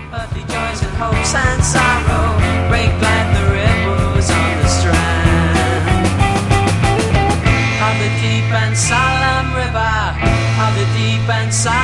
Earthly joys and hopes and sorrow break like the ripples on the strand of the deep and solemn river, of the deep and solemn